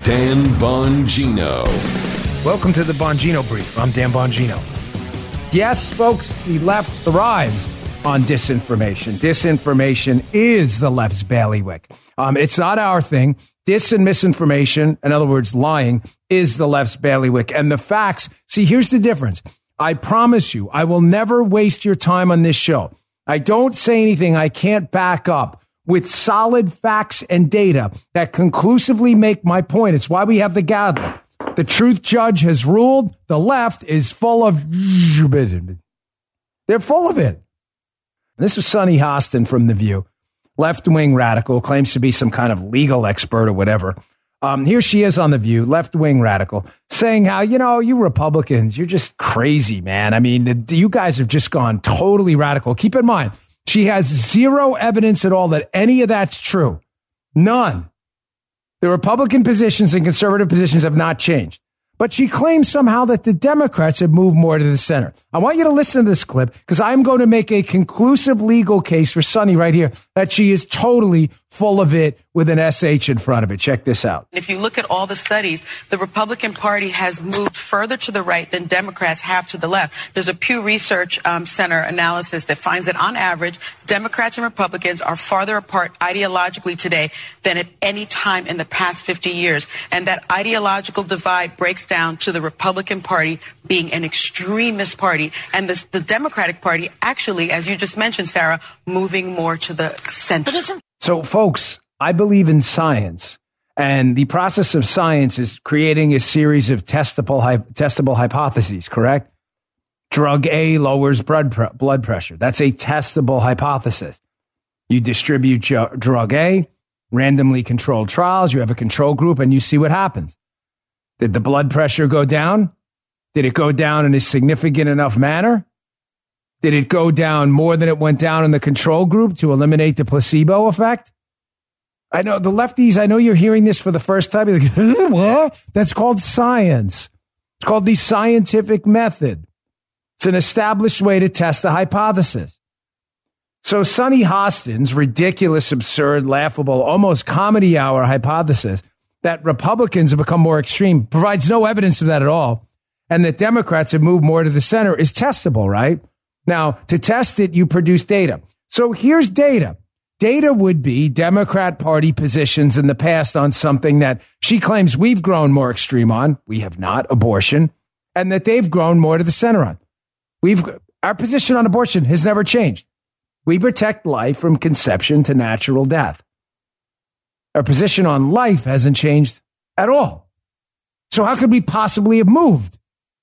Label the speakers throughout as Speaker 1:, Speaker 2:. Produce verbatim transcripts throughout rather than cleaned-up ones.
Speaker 1: Dan Bongino.
Speaker 2: Welcome to the Bongino Brief. I'm Dan Bongino. Yes, folks, the left thrives on disinformation. Disinformation is the left's bailiwick. Um, it's not our thing. Dis and misinformation, in other words, lying, is the left's bailiwick. And the facts, see, here's the difference. I promise you, I will never waste your time on this show. I don't say anything I can't back up with solid facts and data that conclusively make my point. It's why we have the gavel. The truth judge has ruled. The left is full of... They're full of it. This was Sunny Hostin from The View. Left-wing radical, claims to be some kind of legal expert or whatever. Um, here she is on The View, left-wing radical, saying how, you know, you Republicans, you're just crazy, man. I mean, you guys have just gone totally radical. Keep in mind, she has zero evidence at all that any of that's true. None. The Republican positions and conservative positions have not changed. But she claims somehow that the Democrats have moved more to the center. I want you to listen to this clip because I'm going to make a conclusive legal case for Sunny right here that she is totally full of it with an S H in front of it. Check this out.
Speaker 3: If you look at all the studies, the Republican Party has moved further to the right than Democrats have to the left. There's a Pew Research um, Center analysis that finds that on average, Democrats and Republicans are farther apart ideologically today than at any time in the past fifty years. And that ideological divide breaks down to the Republican Party being an extremist party and the, the Democratic Party actually, as you just mentioned, Sarah, moving more to the center.
Speaker 2: So, folks, I believe in science, and the process of science is creating a series of testable, testable hypotheses, correct? Drug A lowers blood, pre- blood pressure. That's a testable hypothesis. You distribute ju- drug A, randomly controlled trials, you have a control group, and you see what happens. Did the blood pressure go down? Did it go down in a significant enough manner? Did it go down more than it went down in the control group to eliminate the placebo effect? I know the lefties, I know you're hearing this for the first time. You're like, what? That's called science. It's called the scientific method. It's an established way to test a hypothesis. So Sunny Hostin's ridiculous, absurd, laughable, almost comedy hour hypothesis that Republicans have become more extreme provides no evidence of that at all. And that Democrats have moved more to the center is testable, right? Now, to test it, you produce data. So here's data. Data would be Democrat Party positions in the past on something that she claims we've grown more extreme on. We have not, abortion, and that they've grown more to the center on. We've, our position on abortion has never changed. We protect life from conception to natural death. Our position on life hasn't changed at all. So how could we possibly have moved?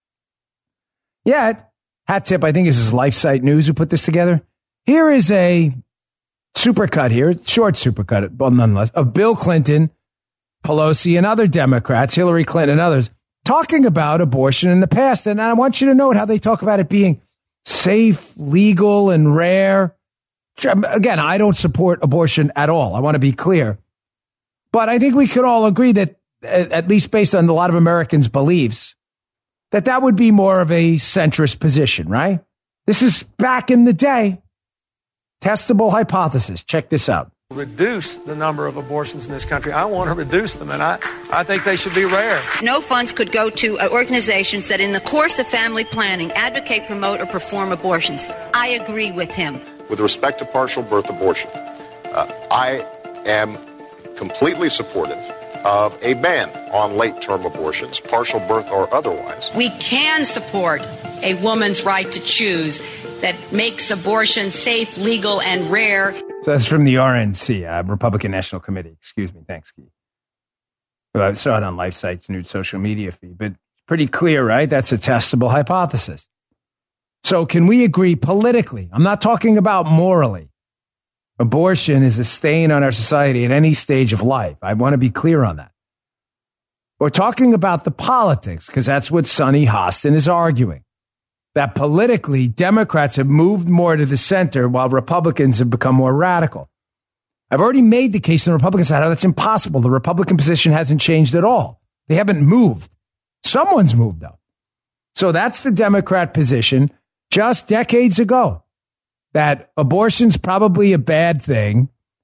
Speaker 2: Yet, hat tip, I think this is LifeSite News who put this together. Here is a supercut here, short supercut, but nonetheless, of Bill Clinton, Pelosi, and other Democrats, Hillary Clinton and others, talking about abortion in the past. And I want you to note how they talk about it being safe, legal, and rare. Again, I don't support abortion at all. I want to be clear. But I think we could all agree that, at least based on a lot of Americans' beliefs, that that would be more of a centrist position, right? This is back in the day. Testable hypothesis. Check this out.
Speaker 4: Reduce the number of abortions in this country. I want to reduce them, and I, I think they should be rare.
Speaker 5: No funds could go to uh, organizations that in the course of family planning advocate, promote, or perform abortions. I agree with him.
Speaker 6: With respect to partial birth abortion, uh, I am completely supportive of a ban on late-term abortions, partial birth or otherwise.
Speaker 7: We can support a woman's right to choose that makes abortion safe, legal, and rare.
Speaker 2: So that's from the R N C, uh, Republican National Committee. Excuse me. Thanks, Keith. Well, I saw it on LifeSite's new social media feed, but pretty clear, right? That's a testable hypothesis. So can we agree politically? I'm not talking about morally. Abortion is a stain on our society at any stage of life. I want to be clear on that. We're talking about the politics because that's what Sunny Hostin is arguing. That politically, Democrats have moved more to the center while Republicans have become more radical. I've already made the case on the Republican side how that's impossible. The Republican position hasn't changed at all. They haven't moved. Someone's moved, though. So that's the Democrat position just decades ago, that abortion's probably a bad thing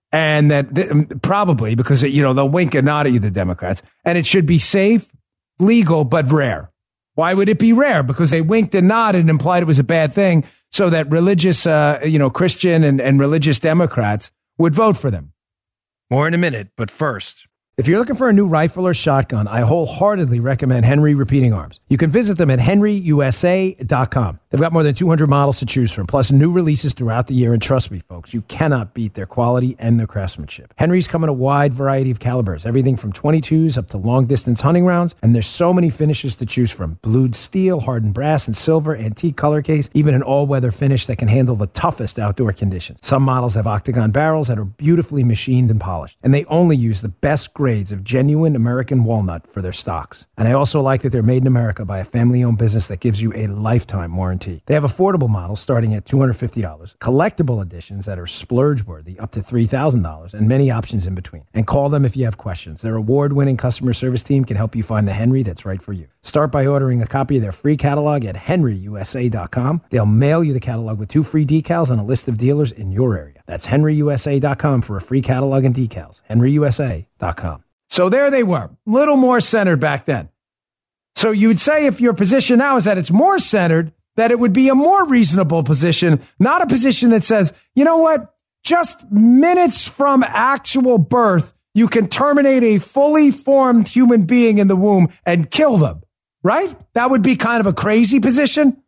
Speaker 2: And that th- probably because, you know, they'll wink and nod at you, the Democrats. And it should be safe, legal, but rare. Why would it be rare? Because they winked and nodded and implied it was a bad thing so that religious, uh, you know, Christian and, and religious Democrats would vote for them. More in a minute, but first. If you're looking for a new rifle or shotgun, I wholeheartedly recommend Henry Repeating Arms. You can visit them at henry u s a dot com. They've got more than two hundred models to choose from, plus new releases throughout the year. And trust me, folks, you cannot beat their quality and their craftsmanship. Henry's come in a wide variety of calibers, everything from twenty-twos up to long-distance hunting rounds. And there's so many finishes to choose from. Blued steel, hardened brass, and silver, antique color case, even an all-weather finish that can handle the toughest outdoor conditions. Some models have octagon barrels that are beautifully machined and polished. And they only use the best grades of genuine American walnut for their stocks. And I also like that they're made in America by a family-owned business that gives you a lifetime warranty. They have affordable models starting at two hundred fifty dollars, collectible editions that are splurge-worthy up to three thousand dollars, and many options in between. And call them if you have questions. Their award-winning customer service team can help you find the Henry that's right for you. Start by ordering a copy of their free catalog at henry u s a dot com. They'll mail you the catalog with two free decals and a list of dealers in your area. That's henry u s a dot com for a free catalog and decals. henry u s a dot com. So there they were, a little more centered back then. So you'd say if your position now is that it's more centered, that it would be a more reasonable position, not a position that says, you know what, just minutes from actual birth, you can terminate a fully formed human being in the womb and kill them, right? That would be kind of a crazy position.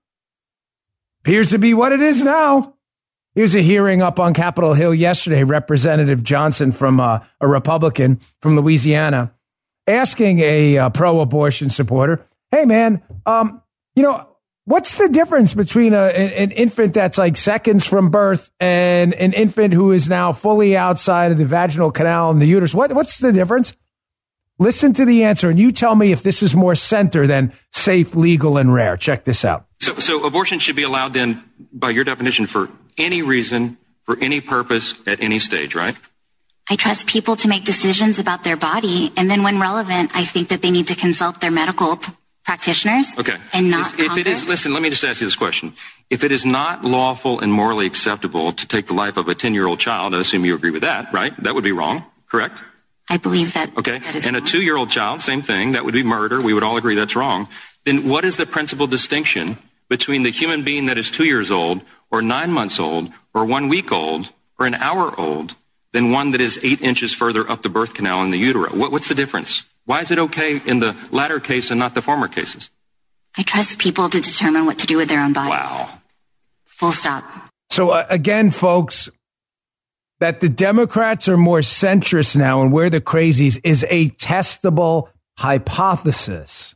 Speaker 2: Appears to be what it is now. Here's a hearing up on Capitol Hill yesterday. Representative Johnson from uh, a Republican from Louisiana asking a uh, pro-abortion supporter, hey, man, um, you know, what's the difference between a, an, an infant that's like seconds from birth and an infant who is now fully outside of the vaginal canal and the uterus? What, what's the difference? Listen to the answer, and you tell me if this is more center than safe, legal, and rare. Check this out.
Speaker 8: So, so abortion should be allowed then, by your definition, for any reason, for any purpose, at any stage, right?
Speaker 9: I trust people to make decisions about their body, and then when relevant, I think that they need to consult their medical p- practitioners.
Speaker 8: Okay.
Speaker 9: And not
Speaker 8: if, if it is, listen, let me just ask you this question. If it is not lawful and morally acceptable to take the life of a ten-year-old child, I assume you agree with that, right? That would be wrong, correct?
Speaker 9: I believe that.
Speaker 8: Okay.
Speaker 9: That is
Speaker 8: and
Speaker 9: wrong.
Speaker 8: a two-year-old child, same thing. That would be murder. We would all agree that's wrong. Then what is the principal distinction between the human being that is two years old or nine months old or one week old or an hour old than one that is eight inches further up the birth canal in the utero? What, what's the difference? Why is it okay in the latter case and not the former cases?
Speaker 9: I trust people to determine what to do with their own bodies.
Speaker 8: Wow.
Speaker 9: Full stop.
Speaker 2: So uh, again, folks, that the Democrats are more centrist now and we're the crazies is a testable hypothesis.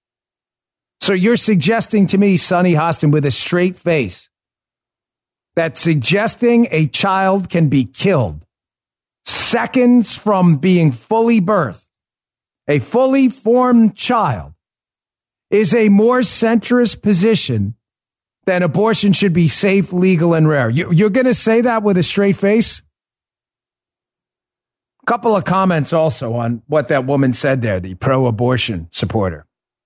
Speaker 2: So you're suggesting to me, Sonny Hostin, with a straight face, that suggesting a child can be killed seconds from being fully birthed, a fully formed child, is a more centrist position than abortion should be safe, legal, and rare. You, you're going to say that with a straight face? A couple of comments also on what that woman said there, the pro-abortion supporter.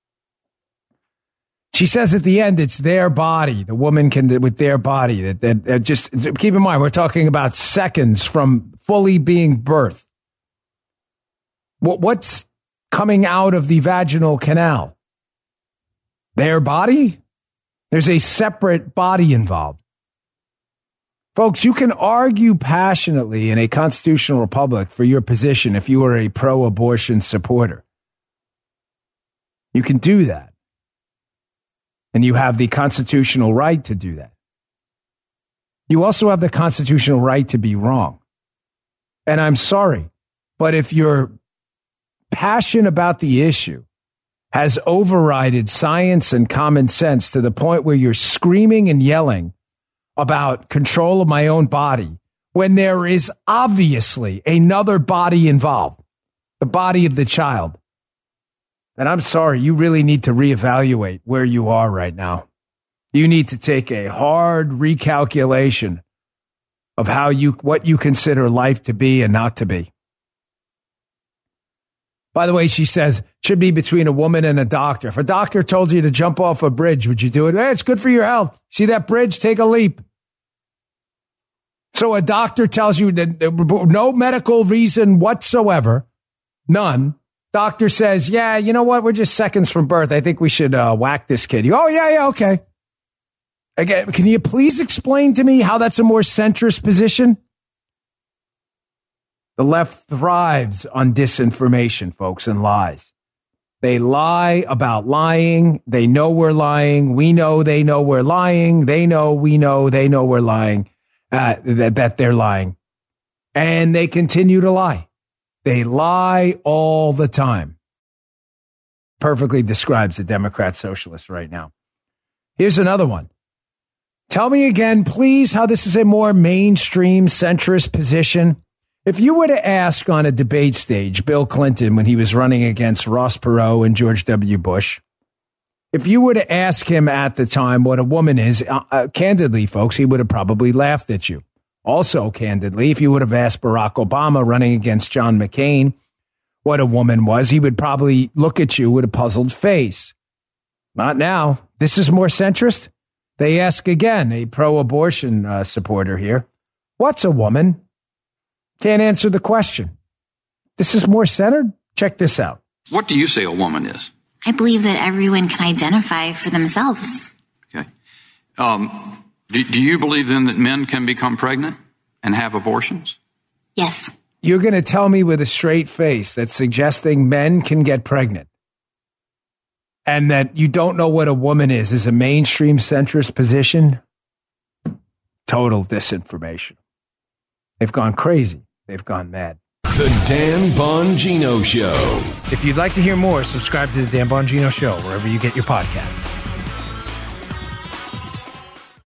Speaker 2: She says at the end, it's their body. The woman can, with their body, that, that, that just keep in mind, we're talking about seconds from fully being birthed. What, what's coming out of the vaginal canal? Their body? There's a separate body involved. Folks, you can argue passionately in a constitutional republic for your position if you are a pro-abortion supporter. You can do that. And you have the constitutional right to do that. You also have the constitutional right to be wrong. And I'm sorry, but if your passion about the issue has overridden science and common sense to the point where you're screaming and yelling about control of my own body, when there is obviously another body involved, the body of the child, then I'm sorry, you really need to reevaluate where you are right now. You need to take a hard recalculation of how you, what you consider life to be and not to be. By the way, she says, it should be between a woman and a doctor. If a doctor told you to jump off a bridge, would you do it? Hey, it's good for your health. See that bridge? Take a leap. So a doctor tells you that no medical reason whatsoever, none. Doctor says, yeah, you know what? We're just seconds from birth. I think we should uh, whack this kid. You, oh, yeah, yeah, okay. Again, can you please explain to me how that's a more centrist position? The left thrives on disinformation, folks, and lies. They lie about lying. They know we're lying. We know they know we're lying. They know we know they know we're lying, uh, that, that they're lying. And they continue to lie. They lie all the time. Perfectly describes the Democrat socialist right now. Here's another one. Tell me again, please, how this is a more mainstream centrist position. If you were to ask on a debate stage Bill Clinton when he was running against Ross Perot and George W. Bush, if you were to ask him at the time what a woman is, uh, uh, candidly, folks, he would have probably laughed at you. Also, candidly, if you would have asked Barack Obama running against John McCain what a woman was, he would probably look at you with a puzzled face. Not now. This is more centrist. They ask again, a pro-abortion uh, supporter here, what's a woman? Can't answer the question. This is more centered? Check this out.
Speaker 10: What do you say a woman is?
Speaker 9: I believe that everyone can identify for themselves.
Speaker 10: Okay. Um, do, do you believe then that men can become pregnant and have abortions?
Speaker 9: Yes.
Speaker 2: You're going to tell me with a straight face that suggesting men can get pregnant and that you don't know what a woman is is a mainstream centrist position? Total disinformation. They've gone crazy. They've gone mad.
Speaker 1: The Dan Bongino Show.
Speaker 2: If you'd like to hear more, subscribe to the Dan Bongino Show wherever you get your podcasts.